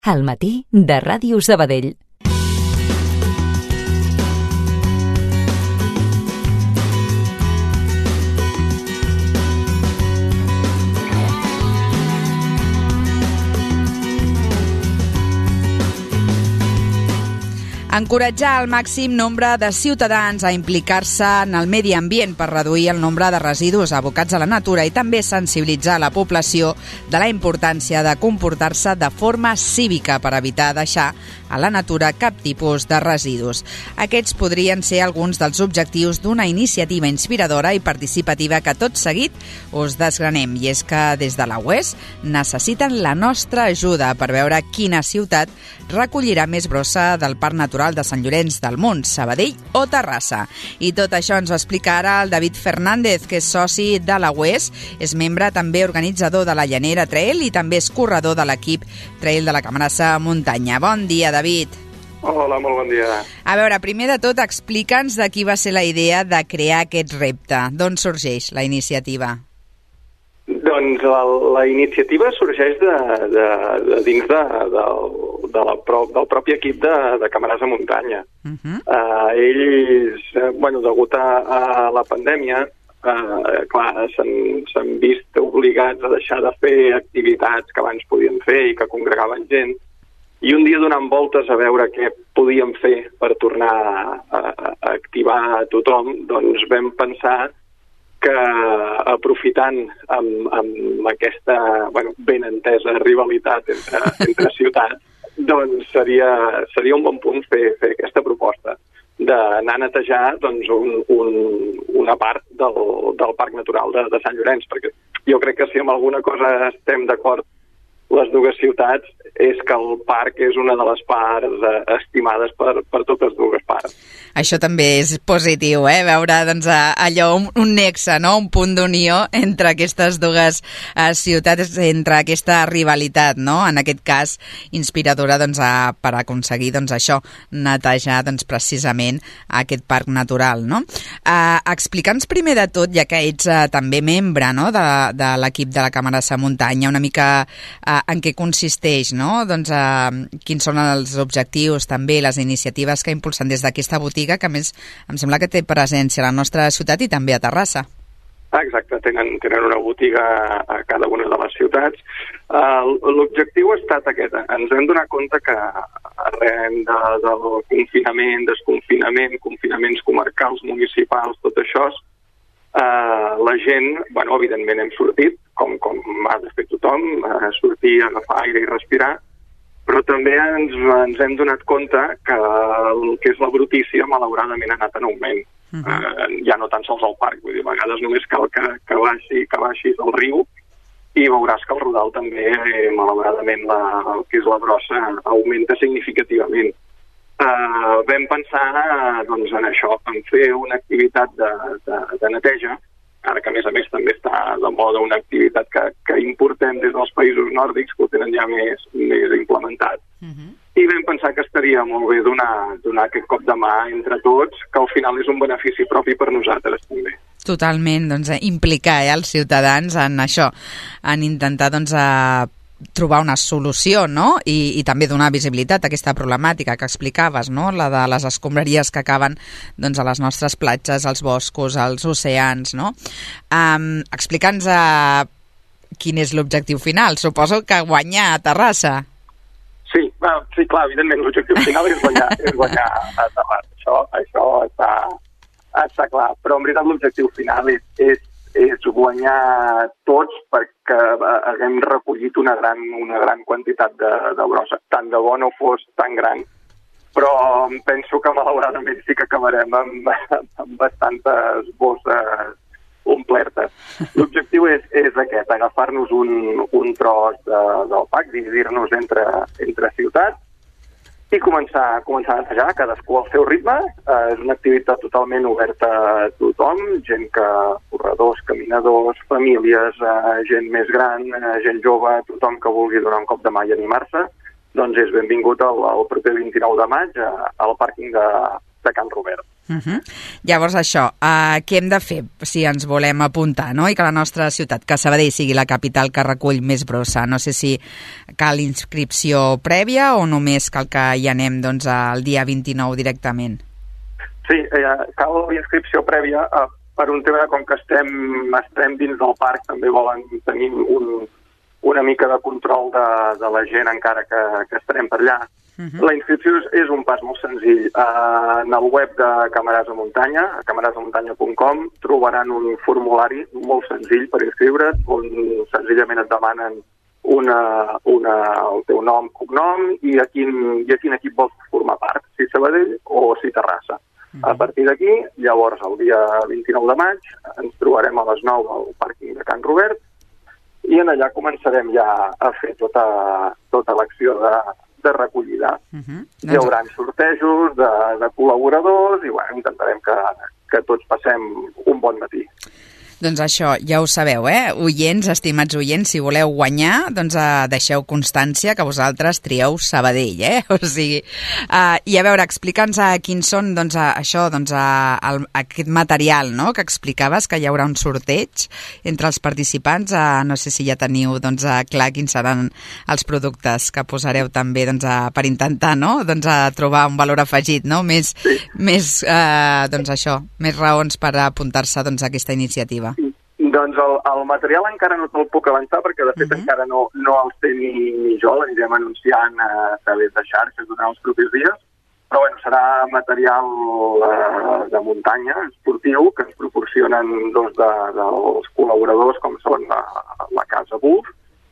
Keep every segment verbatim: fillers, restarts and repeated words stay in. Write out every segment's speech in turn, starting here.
Al matí de Ràdio Sabadell. Encoratjar al màxim nombre de ciutadans a implicar-se en el medi ambient per reduir el nombre de residus abocats a la natura i també sensibilitzar la població de la importància de comportar-se de forma cívica per evitar deixar a la natura cap tipus de residus. Aquests podrien ser alguns dels objectius d'una iniciativa inspiradora i participativa que tot seguit us desgranem. I és que des de la U E S necessiten la nostra ajuda per veure quina ciutat recollirà més brossa del Parc Natural de Sant Llorenç del Munt, Sabadell o Terrassa. I tot això ens ho explica ara el David Fernández, que és soci de la U E S, és membre també organitzador de la Llanera Trail i també és corredor de l'equip Trail de la Camarasa Muntanya. Bon dia, David. Hola, molt bon dia. A veure, primer de tot, explica'ns de qui va ser la idea de crear aquest repte. D'on sorgeix la iniciativa? Doncs la, la iniciativa sorgeix de, de, de dins de, de, de la, del propi equip de, de Camarasa Muntanya. Uh-huh. uh, ells, uh, bueno, degut a, a la pandèmia, uh, clar, s'han vist obligats a deixar de fer activitats que abans podien fer i que congregaven gent, i un dia donant voltes a veure què podíem fer per tornar a, a, a activar a tothom, doncs vam pensar que aprofitant amb, amb aquesta bueno, ben entesa rivalitat entre, entre ciutats, doncs seria, seria un bon punt fer, fer aquesta proposta d'anar a netejar doncs, un, un, una part del, del Parc Natural de, de Sant Llorenç, perquè jo crec que si amb alguna cosa estem d'acord les dues ciutats és que el parc és una de les parts eh, estimades per, per totes dues parts. Això també és positiu, eh? Veure doncs, allò, un, un nexe, no? Un punt d'unió entre aquestes dues eh, ciutats, entre aquesta rivalitat, no? En aquest cas, inspiradora doncs, a, per aconseguir doncs, això, netejar doncs, precisament aquest parc natural, no? Eh, Explica'ns primer de tot, ja que ets eh, també membre no? de, de l'equip de la Camarasa Muntanya, una mica eh, en què consisteix, no? Doncs eh, quins són els objectius, també les iniciatives que impulsen des d'aquesta botiga, que a més em sembla que té presència a la nostra ciutat i també a Terrassa. Exacte, tenen, tenen una botiga a cada una de les ciutats. Uh, L'objectiu ha estat aquest. Ens hem donat compte que arran de, del confinament, desconfinament, confinaments comarcals, municipals, tot això, Uh, la gent, bueno, evidentment hem sortit, com, com ha de fer tothom, uh, sortir, agafar aire i respirar, però també ens, ens hem donat compte que el que és la brutícia malauradament ha anat en augment. Uh-huh. uh, ja no tan sols al parc, vull dir, a vegades només cal que, que, baixi, que baixis al riu i veuràs que el rodal també, eh, malauradament, la, el que és la brossa augmenta significativament. Uh, vam pensar uh, doncs, en això, en fer una activitat de, de, de neteja, ara que a més a més també està de moda una activitat que, que importem des dels països nòrdics, que ho tenen ja més, més implementat. Uh-huh. I vam pensar que estaria molt bé donar, donar aquest cop de mà entre tots, que al final és un benefici propi per nosaltres també. Totalment, doncs, implicar eh, els ciutadans en això, en intentar doncs, a trobar una solució, no? I, i també donar visibilitat a aquesta problemàtica que explicaves, no? La de les escombraries que acaben doncs, a les nostres platges, als boscos, als oceans, no? Um, Explica'ns uh, quin és l'objectiu final. Suposo que guanyar a Terrassa. Sí, well, sí, clar, evidentment l'objectiu final és guanyar, és guanyar a Terrassa. Això, això està, està clar. Però en veritat l'objectiu final és, és és guanyar tots perquè haguem recollit una gran, una gran quantitat de, de brossa. Tant de bo no fos tan gran, però penso que malauradament sí que acabarem amb, amb bastantes bosses omplertes. L'objectiu és, és aquest, agafar-nos un, un tros de, del parc, dividir-nos entre, entre ciutats i començar, començar a netejar, cadascú al seu ritme. Eh, és una activitat totalment oberta a tothom, gent que, corredors, caminadors, famílies, eh, gent més gran, eh, gent jove, tothom que vulgui donar un cop de mà i animar-se, doncs és benvingut el, el proper vint-i-nou de maig a, al pàrquing de, de Can Robert. Uh-huh. Llavors això, uh, què hem de fer si ens volem apuntar, no? I que la nostra ciutat, que Sabadell sigui la capital que recull més brossa? No sé si cal inscripció prèvia o només cal que hi anem doncs, el dia vint-i-nou directament? Sí, eh, cal inscripció prèvia eh, per un tema com que estem, estem dins del parc, també volen tenir un, una mica de control de, de la gent encara que, que estarem per allà. Uh-huh. La inscripció és, és un pas molt senzill. Uh, en el web de Camarasa de Muntanya, a camarasa de muntanya punt com, trobaran un formulari molt senzill per inscriure't, on senzillament et demanen una, una, el teu nom, cognom i a quin, i a quin equip vols formar part, si Sabadell o si Terrassa. Uh-huh. A partir d'aquí, llavors, el dia vint-i-nou de maig, ens trobarem a les nou al pàrquing de Can Robert i en allà començarem ja a fer tota, tota l'acció de de recollida. Uh-huh. Hi haurà sortejos de, de col·laboradors i bueno, intentarem que, que tots passem un bon matí. Doncs això, ja ho sabeu, eh? Oients, estimats oients, si voleu guanyar, doncs uh, deixeu constància que vosaltres trieu Sabadell, eh? O sigui, uh, i a veure, explica'ns uh, quins són, doncs, uh, això, doncs, uh, el, aquest material, no?, que explicaves, que hi haurà un sorteig entre els participants. Uh, no sé si ja teniu, doncs, uh, clar quins seran els productes que posareu també, doncs, uh, per intentar, no?, doncs, uh, trobar un valor afegit, no?, més, sí. més uh, doncs, això, més raons per apuntar-se, doncs, a aquesta iniciativa. Doncs el, el material encara no te'l puc avançar perquè de fet uh-huh. encara no, no el sé ni, ni jo, l'anirem anunciant a través de xarxes durant els propers dies, però bueno, serà material uh, de muntanya, esportiu, que ens proporcionen dos de, dels col·laboradors com són la, la Casa Buff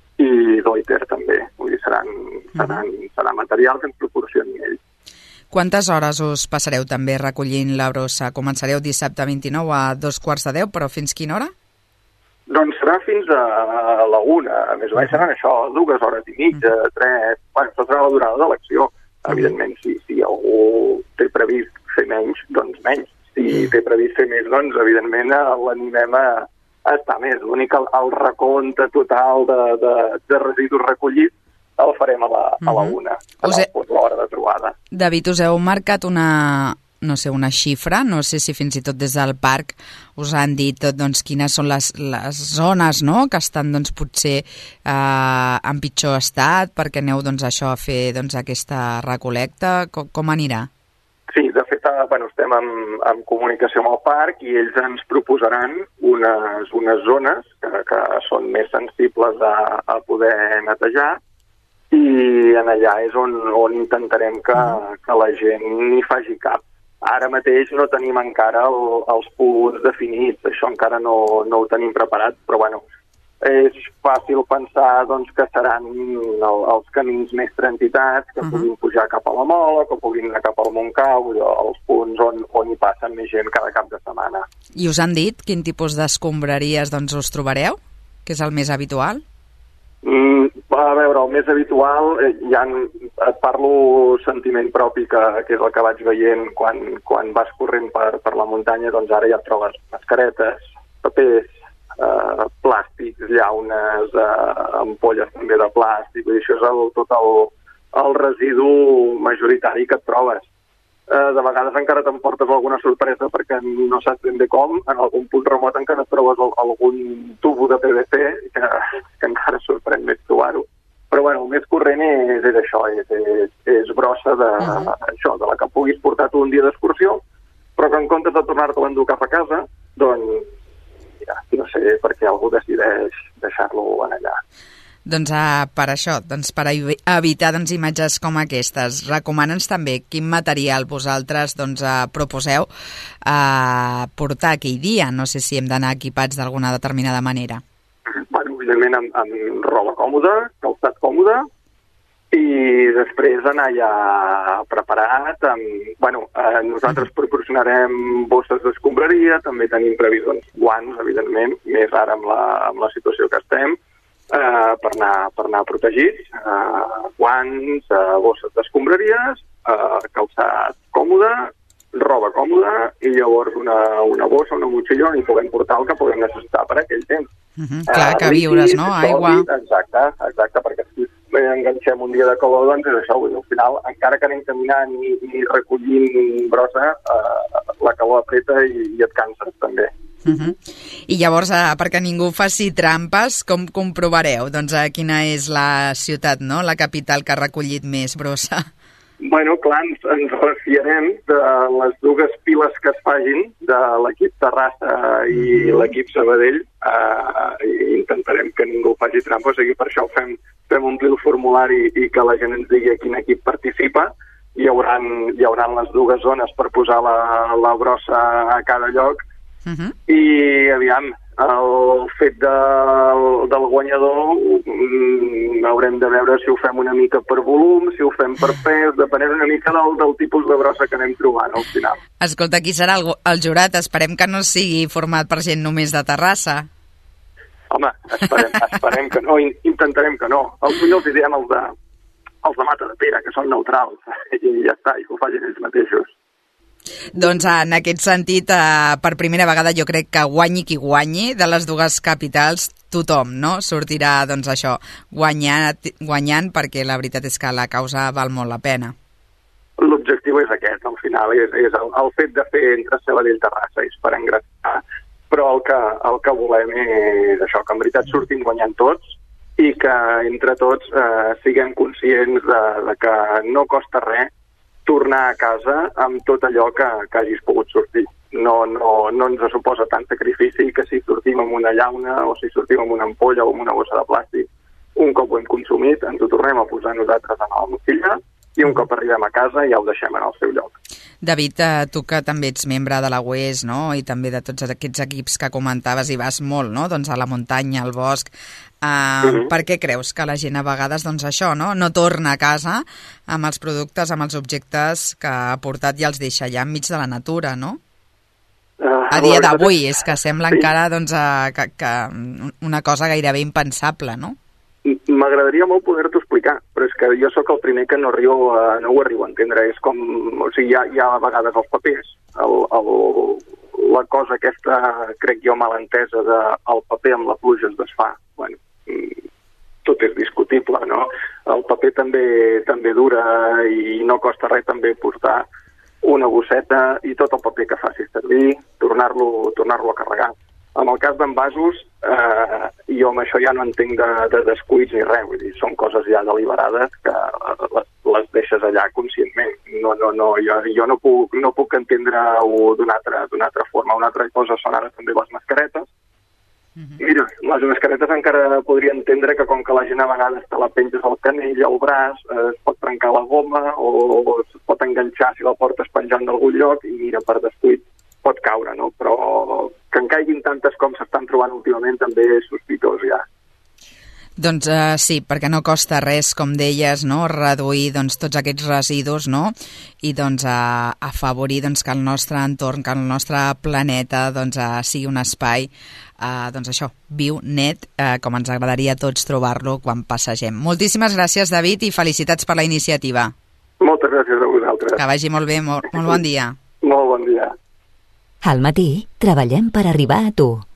i Deuter també, vull dir, seran, seran, uh-huh. serà material que ens proporcionin ells. Quantes hores us passareu també recollint la brossa? Començareu dissabte vint-i-nou a dos quarts de deu, però fins quina hora? Doncs serà fins a la una. A més o menys seran això, dues hores i mitja, tres... Bueno, això serà la durada de l'acció. Evidentment, si, si algú té previst fer menys, doncs menys. Si té previst fer més, doncs evidentment l'animem a, a estar més. L'únic, el, el recompte total de, de, de residus recollits el farem a la, a la una, a he... l'hora de trobada. David, us heu marcat una, no sé, una xifra? No sé si fins i tot des del parc us han dit doncs, quines són les, les zones, no?, que estan doncs, potser eh, en pitjor estat perquè aneu doncs, això, a fer doncs, aquesta recolecta. Com, com anirà? Sí, de fet, bueno, estem en, en comunicació amb el parc i ells ens proposaran unes, unes zones que, que són més sensibles a, a poder netejar i en allà és on, on intentarem que, que la gent n'hi faci cap. Ara mateix no tenim encara el, els punts definits, això encara no, no ho tenim preparat, però bueno, és fàcil pensar doncs, que seran el, els camins més transitats, que uh-huh. puguin pujar cap a la Mola, que puguin anar cap al Montcau, els punts on, on hi passen més gent cada cap de setmana. I us han dit quin tipus d'escombraries doncs, us trobareu? Que és el més habitual? Mm, a veure, el més habitual, eh, ja et parlo sentiment propi, que, que és el que vaig veient quan, quan vas corrent per, per la muntanya, doncs ara ja et trobes mascaretes, papers, eh, plàstics, llaunes, eh, ampolles també de plàstic, i això és el, tot el, el residu majoritari que et trobes. Eh, de vegades encara t'emportes alguna sorpresa perquè no saps ben bé com, en algun punt remot encara et trobes algun tubo de P V C que, que encara sorprèn més trobar-ho. Però bueno, el més corrent és, és això, és, és, és brossa de, uh-huh. això, de la que puguis portar tu un dia d'excursió, però que en comptes de tornar-te-la a endur cap a casa, doncs ja, no sé per què algú decideix deixar-lo en allà. Doncs uh, per això, doncs per evitar doncs, imatges com aquestes, recomana'ns també quin material vosaltres doncs, uh, proposeu uh, portar aquell dia. No sé si hem d'anar equipats d'alguna determinada manera. Bueno, evidentment amb, amb roba còmoda, calçat còmode, i després anar ja preparat. Amb, bueno, eh, nosaltres proporcionarem bosses d'escombraria, també tenim previst doncs, guants, evidentment, més ara amb la, amb la situació que estem, Uh, per, anar, per anar protegits, uh, guants, uh, bosses d'escombraries, uh, calçat còmode, roba còmoda i llavors una, una bossa, una motxilla on hi puguem portar el que puguem necessitar per aquell temps. Uh-huh. Clar, uh, que viures, no? Aigua. Exacte, exacte, perquè si enganxem un dia de calor, doncs és això, vull dir, al final, encara que anem caminant i, i recollint brossa, uh, la calor apreta i, i et canses també. Uh -huh. I llavors, eh, perquè ningú faci trampes, com comprovareu doncs, eh, quina és la ciutat, no? La capital que ha recollit més brossa? Bueno, clar, ens, ens refiarem de les dues piles que es fagin de l'equip Terrassa i l'equip Sabadell, eh, i intentarem que ningú faci trampa, o sigui, per això fem, fem omplir el formulari i que la gent ens digui a quin equip participa. Hi haurà, hi haurà les dues zones per posar la, la brossa a cada lloc. Uh-huh. I, aviam, el fet del, del guanyador mm, haurem de veure si ho fem una mica per volum, si ho fem per pes, depenent una mica del, del tipus de brossa que anem trobant al final. Escolta, qui serà el, el jurat? Esperem que no sigui format per gent només de Terrassa. Home, esperem, esperem que no, intentarem que no. Els millors els direm els de, els de Matadepera, que són neutrals, i ja està, i que ho facin ells mateixos. Doncs en aquest sentit, eh, per primera vegada jo crec que guanyi qui guanyi de les dues capitals, tothom, no? Sortirà, doncs això, guanyant, guanyant perquè la veritat és que la causa val molt la pena. L'objectiu és aquest, al final, és, és el, el fet de fer entre Sabadell i Terrassa, és per engràcia, però el que, el que volem és això, que en veritat surtin guanyant tots i que entre tots eh, siguem conscients de, de que no costa res tornar a casa amb tot allò que, que hagis pogut sortir. No, no, no ens suposa tant sacrifici que si sortim amb una llauna o si sortim amb una ampolla o amb una bossa de plàstic, un cop ho hem consumit, ens ho tornem a posar nosaltres en la motxilla i un cop arribem a casa ja ho deixem en el seu lloc. David, tu que també ets membre de la U E S, no? I també de tots aquests equips que comentaves i vas molt, no? Doncs a la muntanya, al bosc. Uh, uh-huh. Per què creus que la gent a vegades, doncs això, no? No torna a casa amb els productes, amb els objectes que ha portat i els deixa allà enmig de la natura, no? Uh, a dia d'avui, és que sembla sí. encara doncs, uh, que, que una cosa gairebé impensable, no? M'agradaria molt poder-t'ho explicar, però és que jo sóc el primer que no, arribo a, no ho arribo a entendre. És com, o sigui, hi ha, hi ha a vegades els papers, el, el, la cosa aquesta, crec jo, malentesa de el paper amb la pluja es desfà. Bueno, tot és discutible, no? El paper també també dura i no costa res també portar una bosseta i tot el paper que facis servir, tornar-lo tornar-lo a carregar. En el cas d'envasos, eh, jo amb això ja no entenc de, de descuits ni res, vull dir, són coses ja deliberades que les, les deixes allà conscientment. No, no, no, jo, jo no puc, no puc entendre-ho d'una altra, d'una altra forma. Una altra cosa són ara també les mascaretes. Mm-hmm. Mira, les mascaretes encara podria entendre que com que la gent a vegades te la penges al canell, al braç, eh, es pot trencar la goma o, o es pot enganxar si la portes penjant d'algun lloc i mira, per descuit pot caure, no? Però que en caiguin tantes com s'estan trobant últimament també és sospitós ja. Doncs uh, sí, perquè no costa res, com deies, no? Reduir doncs, tots aquests residus, no? I doncs uh, afavorir doncs, que el nostre entorn, que el nostre planeta doncs, uh, sigui un espai uh, doncs això, viu, net, uh, com ens agradaria a tots trobar-lo quan passegem. Moltíssimes gràcies, David, i felicitats per la iniciativa. Moltes gràcies a vosaltres. Que vagi molt bé, molt, molt bon dia. Molt bon dia. Al matí, treballem per arribar a tu.